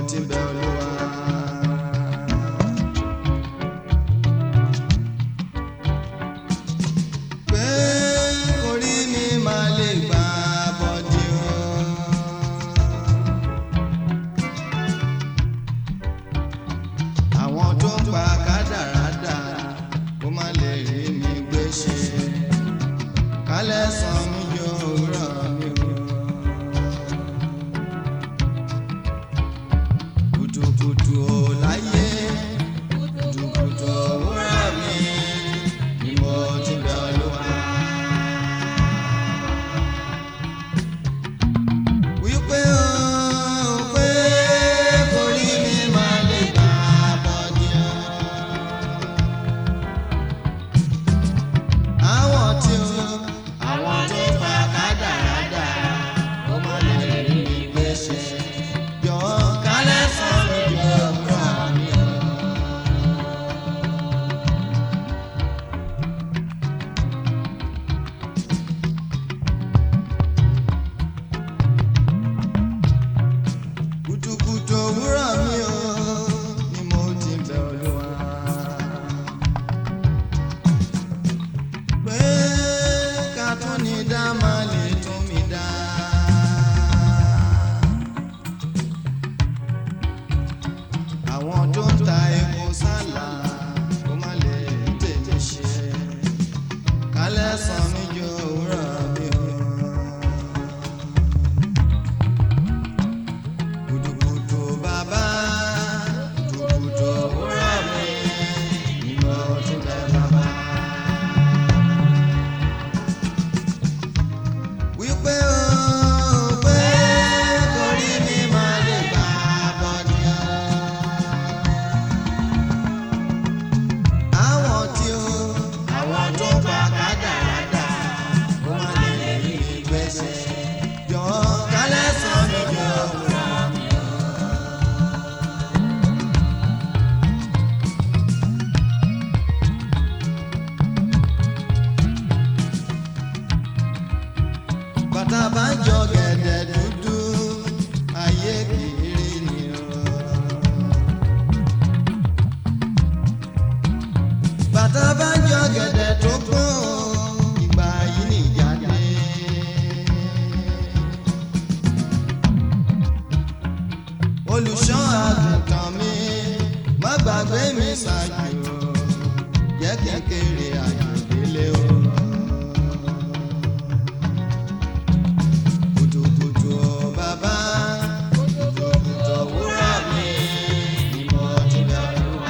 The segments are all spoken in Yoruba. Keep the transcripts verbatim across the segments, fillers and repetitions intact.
ti bẹ̀ Olúwa. Pé orí mi máa lè gbà bọ́dí o. Àwọn tó ń pa kádàrádà kó má lè rí mi gbé ṣe. Kálẹ̀ sàn mí yóò rọ̀ mí o. Kùtùkùtù ò láyé, kùtùkùtù òwúrọ̀ mi ni mo ti bẹ̀ Olúwa. Wípé o pé kórí mi máa lè gbà bọ́dí o. Àwọn tí o àwọn tó fa kádàrádà ó má lè rí mi gbé ṣe. Jọ̀ọ́ kálẹ̀ sàn mí yóò rọ̀ mí o. Kùtùkùtù òwúrọ̀ mi o ni mo ti bẹ̀ Olúwa. Pé ká tún ní dá máa lè tún mi dá. Àwọn tó ń ta epo sálà kó má lè tètè ṣe. Kálẹ̀ sàn mí yóò òwúrọ̀ mi o. Kùtùkùtù bàbá, kùtùkùtù òwúrọ̀ mi ni mo ti bẹ̀ bàbá. Wípé o pé kórí mi máa lè gbà bọ́dí o. Àwọn tí o àwọn tó pa kádàrádà kó má lè rí mi gbé ṣe. Jọ̀ọ́ kálẹ̀ sàn mí yóò rọ̀ mí o. Bàtà bá ń jọ gẹ̀dẹ̀ dúdú, ayé kiri ni o. Bàtà bá ń jọ gẹ̀dẹ̀ tó pọ́n, ìgbà yìí nìjà dé. Olùṣọ́ àgùntàn mi, má gbàgbé mi ṣáájú o, jẹ́ kékeré àjò délé o. Kùtùkùtù o bàbá, kùtùkùtù òwúrọ̀ mi ni mo ti bẹ̀ Olúwa.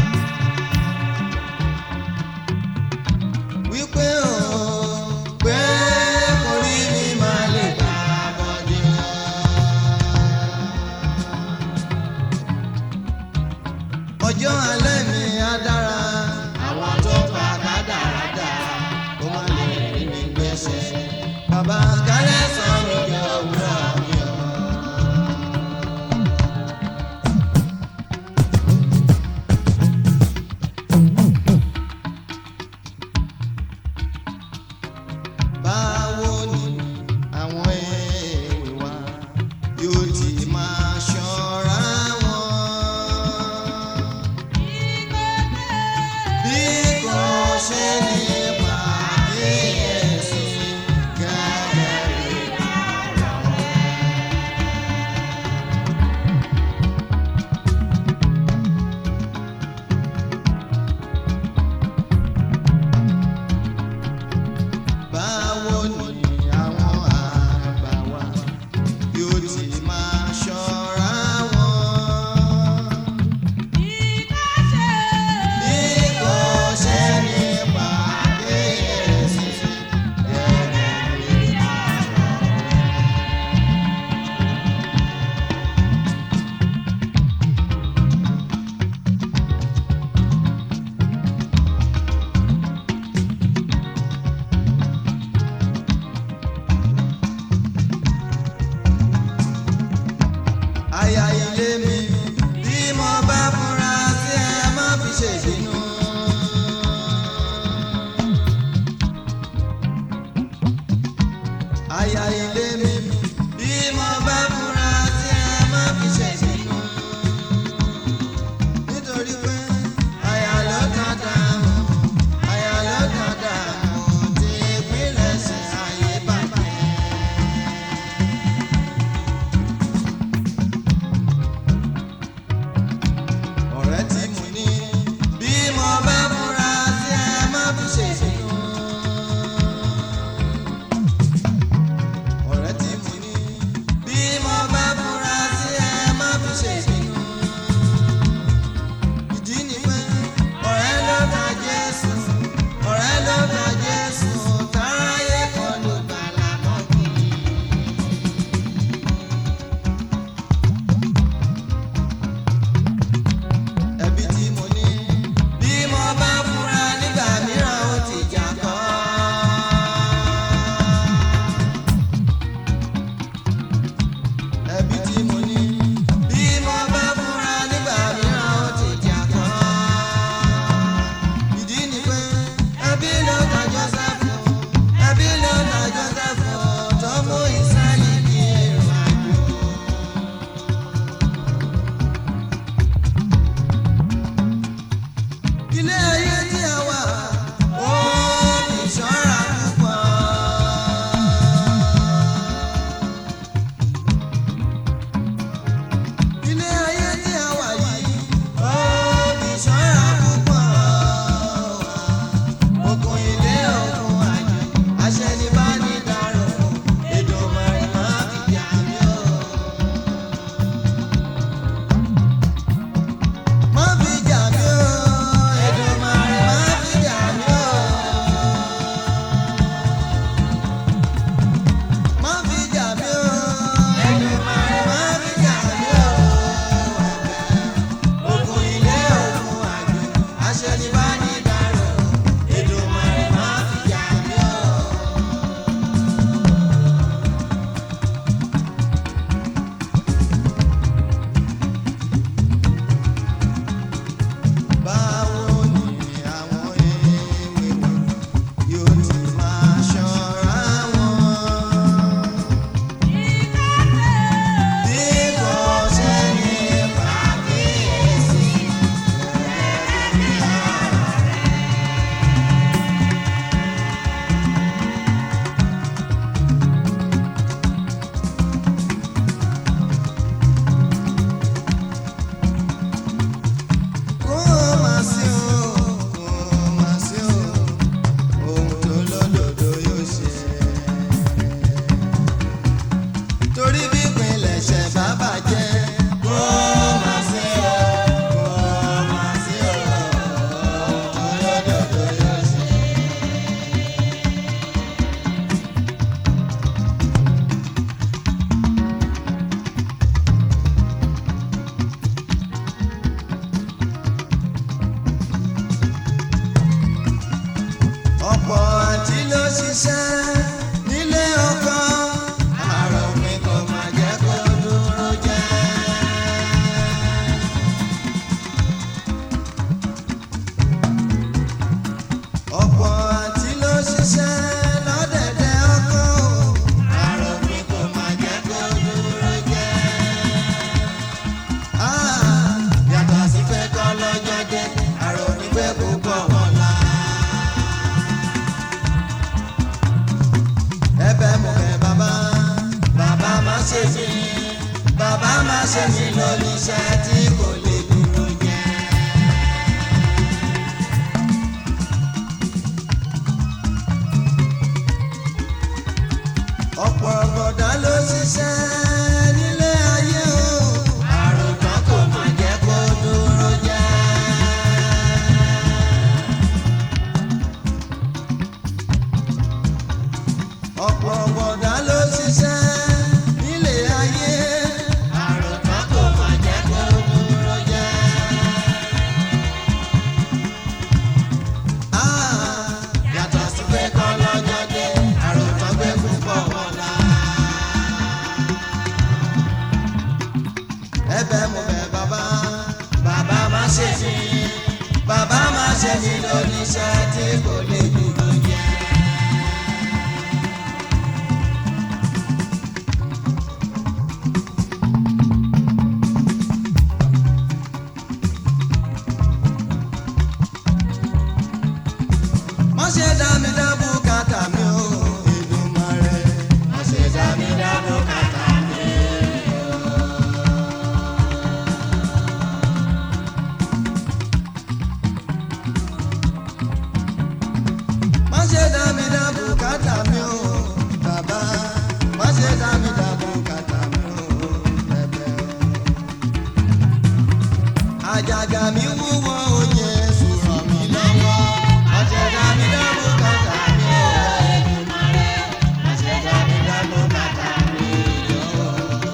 Wípé o pé kórí mi máa lè gbà bọ́dí o. Ọjọ́ alẹ́ mi á dára. Àwọn tó fa kádàrádà kó má lè rí mi gbé ṣe. Bàbá kálẹ̀ sàn mí yóò òwúrọ̀ mi o. Báwo ni àwọn èwe wa yóò ti máa ṣọ́ra wọn? ṣiṣẹ́ nílé ọkọ àrò mi kò má jẹ́ kó dúró jẹ́. ọ̀pọ̀ àti ló ṣiṣẹ́ lọ́dẹ̀dẹ̀ ọkọ àrò mi kò má jẹ́ kó dúró jẹ́. yàtọ̀ sí fẹ́ kọ́ lọ́jọ́ dé àrò mi fẹ́ kó pọ̀ wọ́n la. ẹ̀bẹ̀ mo bẹ̀ bàbá bàbá má ṣe mí bàbá má ṣe mí lóníṣẹ́ tí kò lè dúró jẹ́. ọ̀pọ̀ bọ̀dá ló ṣiṣẹ́ nílé ayé o àròkàn kò má jẹ́ kó dúró jẹ́. ọ̀pọ̀ bọ̀dá ló ṣiṣẹ́ nílé ayé àròkàn kò má jẹ́ kó dúró jẹ́. yàtọ̀ sí pé kọ́ lọ́jọ́ dé àròkàn gbé púpọ̀ wọn la. ẹ̀bẹ̀ mo bẹ̀ bàbá bàbá má ṣe mí bàbá má ṣe mí lóníṣẹ́ tí kò lè dúró jẹ́. má ṣe dá mi dá bùkátà mi o Èdùmàrè. má ṣe dá mi dá bùkátà mi o. má ṣe dá mi dá bùkátà mi o bàbá. má ṣe dá mi dá bùkátà mi o bẹ̀bẹ̀. àjàgà mi wúwo o Jésù ràn mí lọ́wọ́. má ṣe dá mi dá bùkátà mi o Èdùmàrè. má ṣe dá mi dá bùkátà mi o.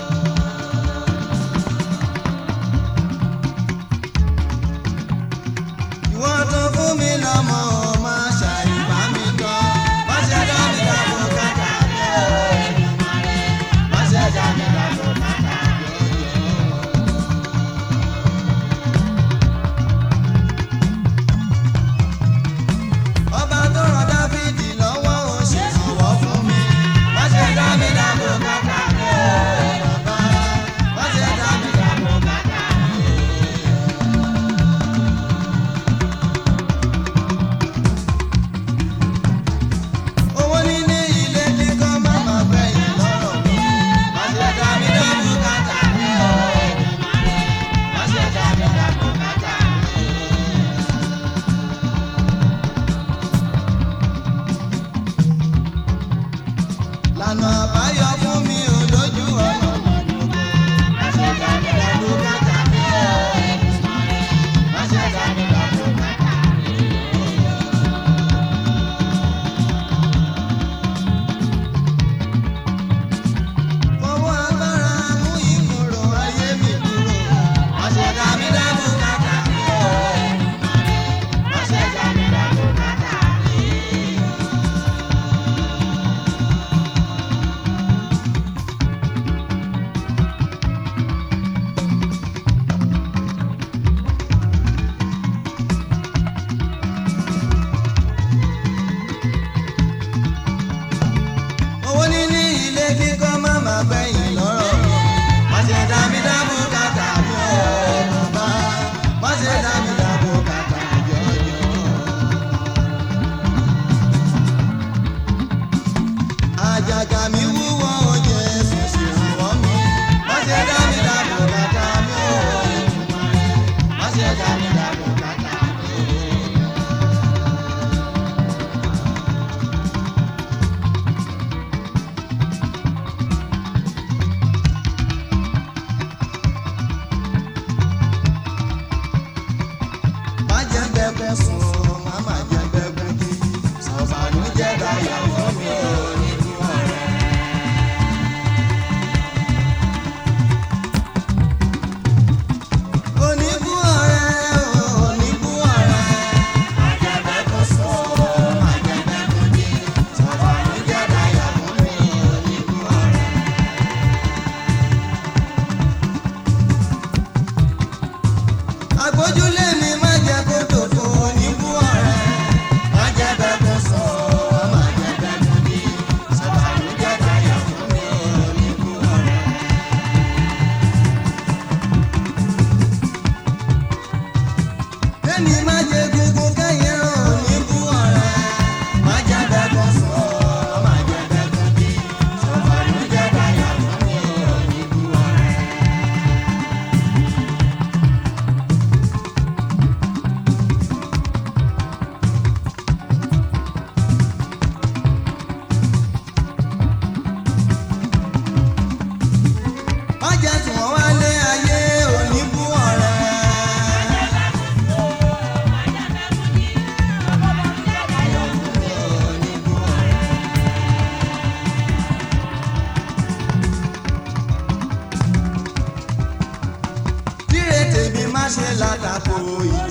ìwọ tó fún mi lọ́mọ o má ṣàìbá mi tọ́. má ṣe dá mi dá bùkátà mi o Èdùmàrè. má ṣe dá mi dá bùkátà mi o. ọba tó ràn Dáfídì lọ́wọ́ ó ṣe ìrànwọ́ fún mi. má ṣe dá mi dá bùkátà mi o bàbá. má ṣe dá mi dá bùkátà mi o. owó níní ilé kíkọ́ má má gbẹ̀yìn lọ́rọ̀ mi. má ṣe dá mi dá bùkátà mi o Èdùmàrè. má ṣe dá mi dá bùkátà mi o. lànà àbáyọ fún mi ò lójú ọ̀nà mọ̀dúgbò. má ṣe dá mi dá bùkátà mi o Èdùmàrè. má ṣe dá mi dá bùkátà mi o. fọwọ́ agbára mú ìkorò ayé mi kúrò. má ṣe dá mi dá bùkátà mi o Èdùmàrè. má ṣe dá mi dá bùkátà mi o. owó níní ilé kíkọ́ má má gbẹ̀yìn lọ́rọ̀ mi. má ṣe dá mi dá bùkátà mi o bàbá. má ṣe dá mi dá bùkátà jọjọ. àjàgà mi wúwo o Jésù ṣèrànwọ́ mi. má ṣe dá mi dá bùkátà mi o Èdùmàrè. má ṣe dá mi dá bùkátà mi o. má jẹ́ bẹ́ẹ̀ sùn o má má jẹ́ bẹ́ẹ̀ jí. sọ̀bànújẹ́ dayọ̀ fún mi ò ní kú ọ̀rẹ́. oníkú ọ̀rẹ́ o oníkú ọ̀rẹ́. má jẹ́ bẹ́ẹ̀ sùn o má jẹ́ bẹ́ẹ̀ jí. kẹ́ni má jẹ gbogbo kẹ́yìn ràn ní bú ọ̀rẹ́. Má jẹ́ bẹ́ẹ̀ kan sọ, má jẹ́ bẹ́ẹ̀ kan bí. Sọ̀rọ̀ ló jẹ́ báyà fún mi ò ní bú ọ̀rẹ́. Má jẹ́ tí wọ́n wálé ayé ò ní bú ọ̀rẹ́. Kíre tèmi má ṣe látakò ìlú.